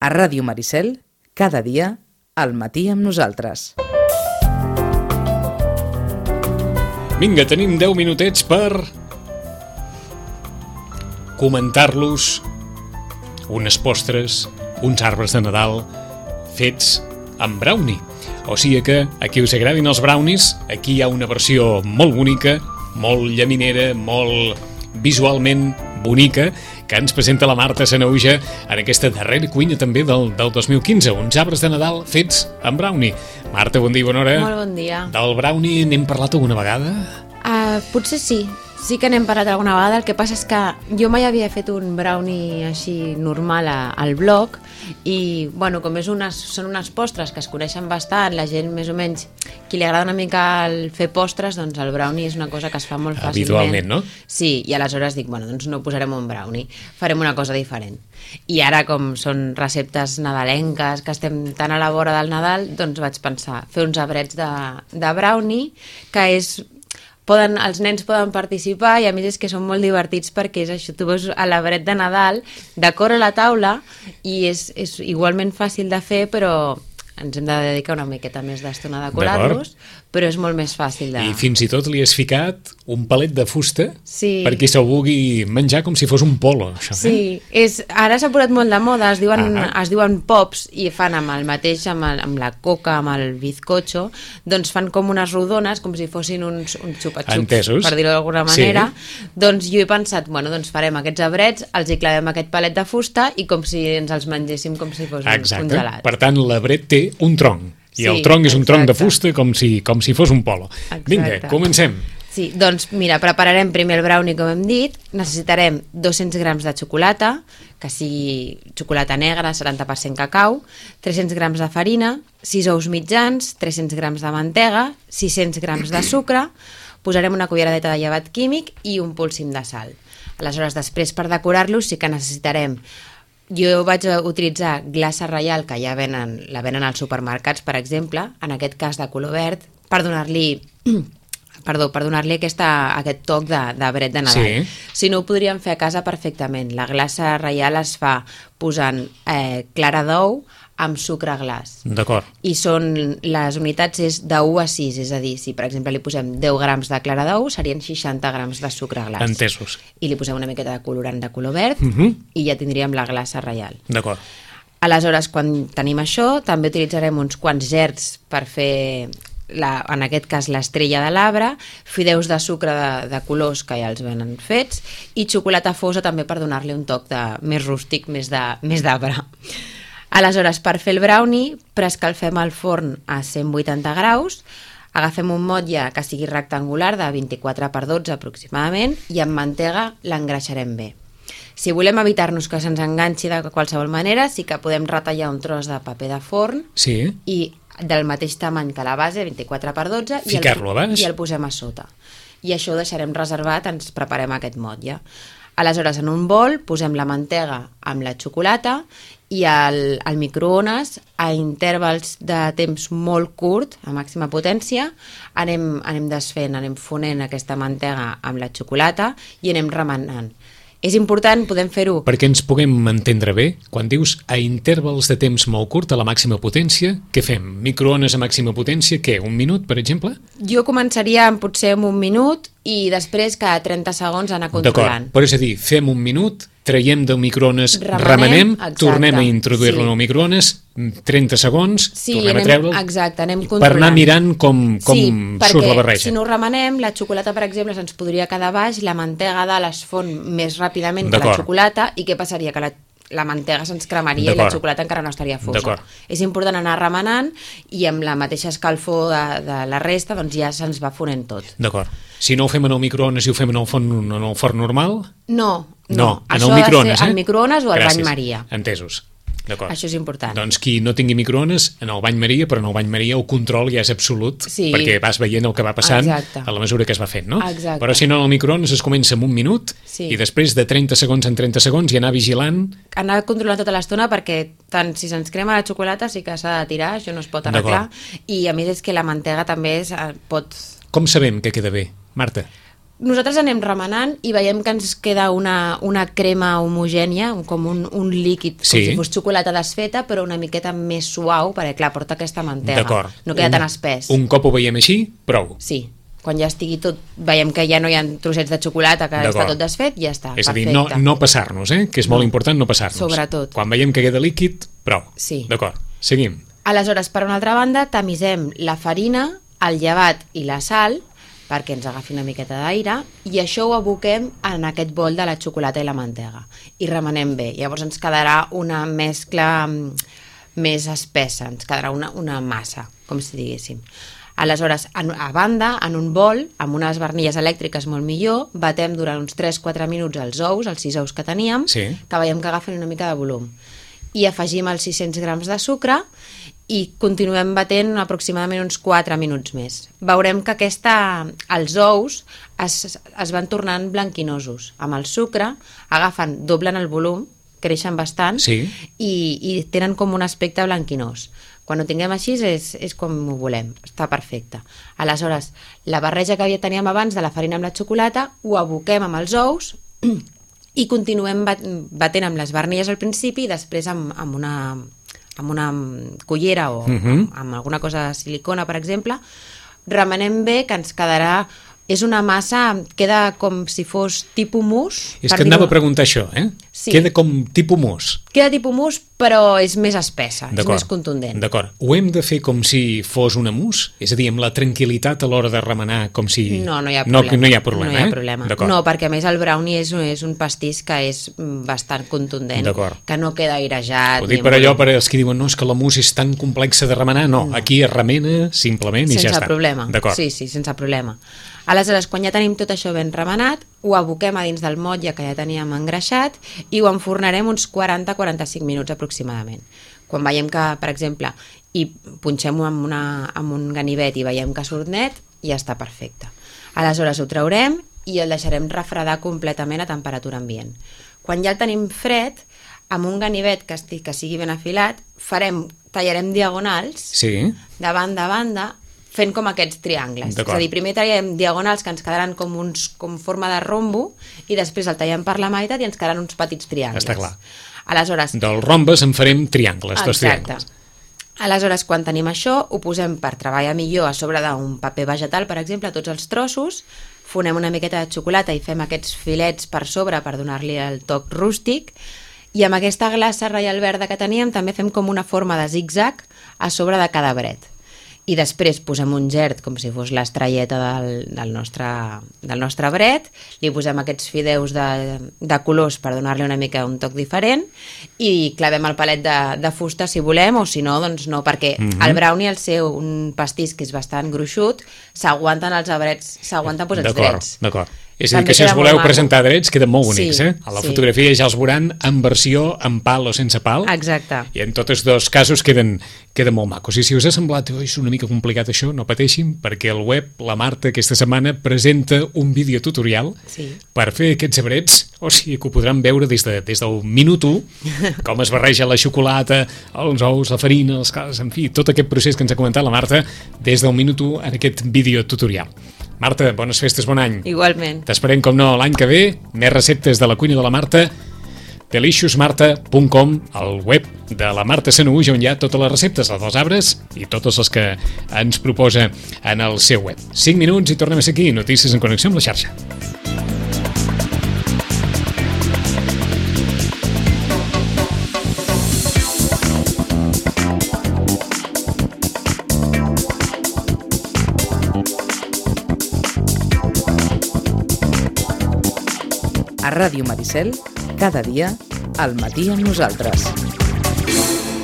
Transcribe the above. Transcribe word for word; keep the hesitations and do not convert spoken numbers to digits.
A Ràdio Maricel, cada dia, al matí amb nosaltres. Vinga, tenim deu minutets per comentar-los unes postres, uns arbres de Nadal fets amb brownie. O sigui que a qui us agradin els brownies, aquí hi ha una versió molt bonica, molt llaminera, molt visualment bonica, que ens presenta la Marta Sanahuja en aquesta darrera cuina també del, del dos mil quinze, uns arbres de Nadal fets amb brownie. Marta, bon dia i bona hora. Molt bon dia. Del brownie n'hem parlat alguna vegada? Uh, potser sí, sí que n'hem parlat alguna vegada. El que passa és que jo mai havia fet un brownie així normal a, al blog i, bueno, com és unes, són unes postres que es coneixen bastant, la gent més o menys, qui li agrada una mica el fer postres, doncs el brownie és una cosa que es fa molt fàcilment. Habitualment, no? Sí, i aleshores dic, bueno, doncs no posarem un brownie, farem una cosa diferent. I ara, com són receptes nadalenques, que estem tan a la vora del Nadal, doncs vaig pensar fer uns abrets de, de brownie, que és... Poden, els nens poden participar i a més és que són molt divertits perquè és això, tu veus a l'arbret de Nadal, decora la taula i és, és igualment fàcil de fer, però ens hem de dedicar una miqueta més d'estona a decorar-los, però és molt més fàcil de... I fins i tot li has ficat un palet de fusta sí. perquè se'l vulgui menjar com si fos un polo. Això, sí, eh? és, ara s'ha posat molt de moda, es diuen, ah. es diuen pops i fan amb el mateix, amb, el, amb la coca, amb el bizcocho, doncs fan com unes rodones, com si fossin uns, uns xupa-xups, per dir-ho d'alguna manera. Sí. Doncs jo he pensat, bueno, doncs farem aquests abrets, els hi clavem aquest palet de fusta i com si ens els mengéssim com si fos exacte. Un gelat. Per tant, l'abret té un tronc. I sí, el tronc és un exacte. Tronc de fusta com si, com si fos un polo. Exacte. Vinga, comencem. Sí, doncs mira, prepararem primer el brownie, com hem dit. Necessitarem dos-cents grams de xocolata, que sigui xocolata negra, setanta per cent cacau, tres-cents grams de farina, sis ous mitjans, tres-cents grams de mantega, sis-cents grams de sucre, posarem una culleradeta de llevat químic i un polsim de sal. Aleshores, després, per decorar-los, sí que necessitarem... Jo vaig utilitzar glassa reial, que ja venen, la venen als supermercats, per exemple, en aquest cas de color verd, per donar-li perdó, per donar-li aquesta, aquest toc de, de bret de Nadal. Sí. Si no, ho podríem fer a casa perfectament. La glassa reial es fa posant eh, clara d'ou amb sucre glaç. D'acord. I són, les unitats és de u a sis, és a dir, si per exemple li posem deu grams de clara d'ou, serien seixanta grams de sucre glaç. Entesos. I li posem una miqueta de colorant de color verd uh-huh. i ja tindríem la glassa reial. D'acord. Aleshores, quan tenim això, també utilitzarem uns quants gerds per fer, la, en aquest cas, l'estrella de l'arbre, fideus de sucre de, de colors que ja els venen fets i xocolata fosa també per donar-li un toc de, més rústic, més de, més d'arbre. Aleshores, per fer el brownie, preescalfem el forn a cent vuitanta graus, agafem un motlle que sigui rectangular de vint-i-quatre per dotze aproximadament i amb mantega l'engreixarem bé. Si volem evitar-nos que se'ns enganxi de qualsevol manera, sí que podem retallar un tros de paper de forn sí. i del mateix tamany que la base, vint-i-quatre per dotze, i el, i el posem a sota. I això ho deixarem reservat, ens preparem aquest motlle. Aleshores, en un bol posem la mantega amb la xocolata i al, al microones, a intervals de temps molt curt, a màxima potència, anem, anem desfent, anem fonent aquesta mantega amb la xocolata i anem remenant. És important, podem fer-ho... Perquè ens puguem entendre bé, quan dius a intervals de temps molt curt, a la màxima potència, què fem? Microones a màxima potència, què? Un minut, per exemple? Jo començaria amb, potser amb un minut i després cada trenta segons anar controlant. D'acord, però és a dir, fem un minut, traiem del microones, remenem, remenem tornem a introduir-lo sí. al microones, trenta segons, sí, tornem anem, a treure'l, exacte, anem controlant. per anar mirant com, com sí, surt la barreja. Si no ho remenem, la xocolata, per exemple, se'ns podria quedar baix, la mantega de es fon més ràpidament que la xocolata, i què passaria? Que la la mantega se'ns cremaria i la xocolata encara no estaria fosa. És important anar remenant i amb la mateixa escalfor de, de la resta doncs ja se'ns va fonent tot. D'acord. Si no ho fem en el microones i ho fem en el forn, en el forn normal? No, no. no en Això el microones, ha de ser eh? al microones o al Gràcies. bany Maria. Entesos. D'acord. Això és important. Doncs qui no tingui microones, en el bany Maria, però en el bany Maria el control ja és absolut, sí. perquè vas veient el que va passant Exacte. a la mesura que es va fent, no? Exacte. Però si no, en el microones es comença en un minut sí. i després de trenta segons en trenta segons i anar vigilant... Anar controlant tota l'estona perquè tant si se'ns crema la xocolata sí que s'ha de tirar, això no es pot arreglar, i a més és que la mantega també es, pot... Com sabem que queda bé, Marta? Nosaltres anem remenant i veiem que ens queda una, una crema homogènia, com un, un líquid, sí. com si fos xocolata desfeta, però una miqueta més suau, perquè clar, porta aquesta mantega. D'acord. No queda un, tan espès. Un cop ho veiem així, prou. Sí, quan ja estigui tot, veiem que ja no hi ha trossets de xocolata, que està tot desfet, ja està, és perfecte. És a dir, no, no passar-nos, eh? que és molt no. important no passar-nos. Sobretot. Quan veiem que queda líquid, prou. Sí. D'acord, seguim. Aleshores, per una altra banda, tamisem la farina, el llevat i la sal, perquè ens agafi una miqueta d'aire, i això ho aboquem en aquest bol de la xocolata i la mantega. I remenem bé. Llavors ens quedarà una mescla més espessa, ens quedarà una, una massa, com si diguéssim. Aleshores, a banda, en un bol, amb unes barnilles elèctriques molt millor, batem durant uns tres a quatre minuts els ous, els sis ous que teníem, sí. que veiem que agafen una mica de volum. I afegim els sis-cents grams de sucre i continuem batent aproximadament uns quatre minuts més. Veurem que aquesta, els ous es, es van tornant blanquinosos. Amb el sucre agafen, doblen el volum, creixen bastant sí. i, i tenen com un aspecte blanquinós. Quan ho tinguem així és, és com ho volem, està perfecte. Aleshores, la barreja que havia teníem abans de la farina amb la xocolata ho aboquem amb els ous i continuem batent amb les barnilles al principi i després amb, amb una... amb una cullera o uh-huh. amb, amb alguna cosa de silicona, per exemple, remenem bé, que ens quedarà... És una massa, queda com si fos tipus mousse. És que anava a preguntar això, eh? Sí. Queda com tipus mousse. Queda tipus mousse, però és més espessa, és més contundent. D'acord. Ho hem de fer com si fos una mousse? És a dir, amb la tranquil·litat a l'hora de remenar, com si... No, no hi ha problema. No, no hi ha problema, no hi ha eh? problema. No, perquè a més el brownie és, és un pastís que és bastant contundent, que no queda airejat. Ho dic per allò, per als que diuen, no, és que la mousse és tan complexa de remenar. No, no. Aquí es remena simplement i sense ja està. Sense problema. D'acord. Sí, sí, sense problema. Aleshores, quan ja tenim tot això ben remenat, ho aboquem a dins del motlle que ja teníem engreixat i ho enfornarem uns quaranta a quaranta-cinc minuts aproximadament. Quan veiem que, per exemple, i punxem-ho amb, una, amb un ganivet i veiem que surt net, ja està perfecte. Aleshores ho traurem i el deixarem refredar completament a temperatura ambient. Quan ja el tenim fred, amb un ganivet que, estigui, que sigui ben afilat, farem, tallarem diagonals sí. de banda a banda, fent com aquests triangles. És a dir, primer tallem diagonals que ens quedaran com, uns, com forma de rombo i després el tallem per la meitat i ens quedaran uns petits triangles. Està clar. Aleshores, del rombes en farem triangles, exacte. Dos triangles. Aleshores, quan tenim això, ho posem per treballar millor a sobre d'un paper vegetal, per exemple, tots els trossos, fonem una miqueta de xocolata i fem aquests filets per sobre per donar-li el toc rústic, i amb aquesta glassa reial verda que teníem també fem com una forma de zig-zag a sobre de cada bret. I després posem un gerd com si fos l'estrelleta del, del, nostre, del nostre bret, li posem aquests fideus de, de colors per donar-li una mica un toc diferent i clavem el palet de, de fusta si volem, o si no, doncs no, perquè mm-hmm. el brownie, al ser un pastís que és bastant gruixut, s'aguanten els abrets, s'aguanten doncs, els drets. D'acord, d'acord. És a dir, que si els voleu presentar drets queden molt bonics, sí, eh? A la sí. fotografia ja els veuran en versió amb pal o sense pal. Exacte. I en tots dos casos queden, queden molt macos. I si us ha semblat, oh, és una mica complicat això, no pateixin, perquè al web la Marta aquesta setmana presenta un videotutorial sí. per fer aquests abrets, o sigui que ho podran veure des, de, des del minut u, com es barreja la xocolata, els ous, la farina, els cals, en fi, tot aquest procés que ens ha comentat la Marta des del minut u en aquest videotutorial. Marta, bones festes, bon any. Igualment. T'esperem, com no, l'any que ve, més receptes de la cuina de la Marta, delicious marta punt com, el web de la Marta Sanahuja, on hi ha totes les receptes, les dels arbres i totes les que ens proposa en el seu web. cinc minuts i tornem a ser aquí, notícies en connexió amb la xarxa. A Ràdio Maricel, cada dia, al matí amb nosaltres.